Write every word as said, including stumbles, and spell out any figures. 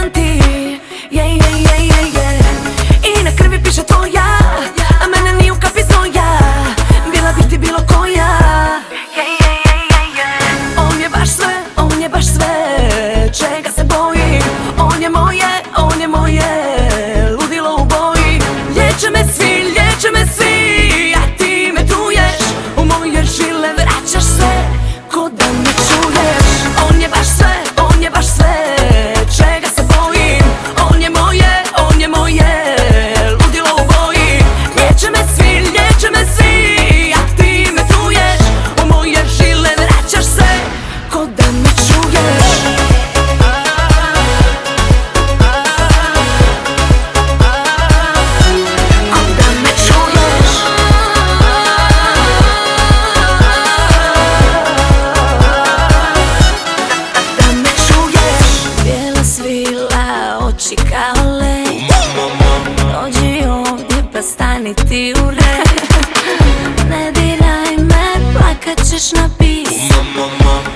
jedan ti. Yeah, yeah, yeah, yeah, yeah. I na krvi piše tvoja, a mene ni u kapi znoja. Bila bih ti bilo koja. Yeah, yeah, yeah, yeah, yeah. On je baš sve, on je baš sve, čega se bojim. On je moje, on je moje ludilo u boji. Liječe me svi, liječe me svi, a ti me truješ. U moje žile vraćaš se, ko da me čuješ. On je baš sve, on je baš sve, čega se bojim. On je moje, on je moje ludilo u boji. Liječe me svi, liječe me svi, a ti me truješ. U moje žile vraćaš se, ko da me čuješ. Oči kao led, dođi ovdje pa stani ti u red. Ne diraj me, plakat ćeš na bis.